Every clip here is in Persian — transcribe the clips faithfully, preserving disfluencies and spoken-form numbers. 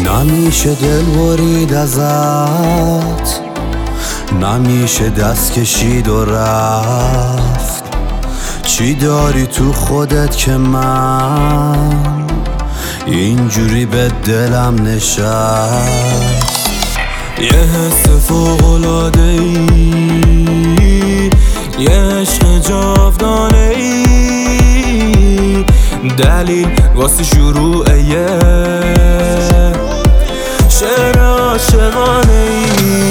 نمیشه دل برید ازت، نمیشه دست کشید و رفت. چی داری تو خودت که من اینجوری به دلم نشست؟ یه حس فوق‌العاده‌ای، یه عشق جاودانه‌ای، دلیل واسه شروع یه شعر عاشقانه‌ای.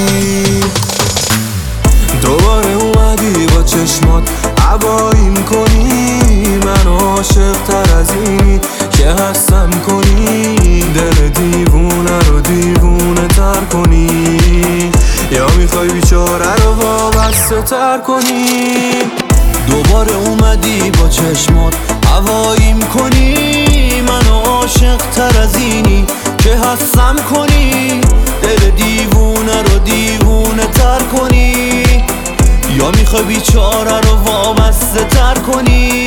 دوباره اومدی با چشمات هواییم کنی، من عاشق تر از اینی که هستم کنی، دل دیوونه رو دیوونه تر کنی، یا میخوای بیچاره رو وابسته تر کنی. دوباره اومدی با چشمات هواییم کنی، من عاشق تر از اینی که هستم کنی، دل دیوونه رو دیوونه تر کنی، یا میخوای بیچاره رو وابسته تر کنی.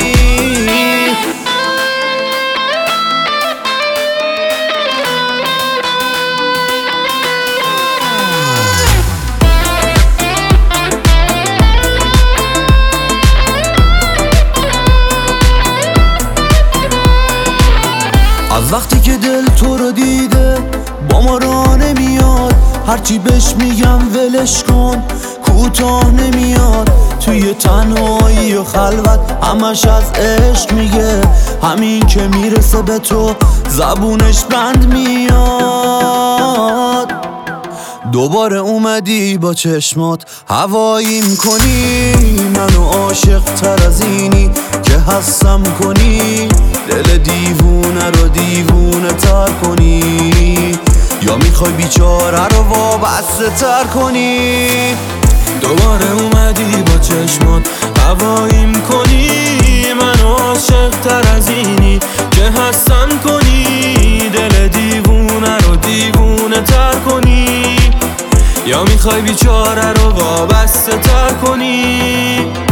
از وقتی که دل تو رو دیده با ما راه نمیاد، هرچی بهش میگم ولش کن کوتاه نمیاد، توی تنهایی و خلوت همش از عشق میگه، همین که میرسه به تو زبونش بند میاد. دوباره اومدی با چشمات هواییم کنی، منو عاشق تر از اینی که هستم کنی، دل دیوونه رو دیوونه تر کنی، یا میخوای بیچاره رو وابسته تر کنی. دوباره اومدی با چشمات هواییم کنی، منو عاشق تر از اینی که هستم کنی، دل دیوونه رو دیوونه تر کنی، یا میخوای بیچاره رو وابسته تر کنی.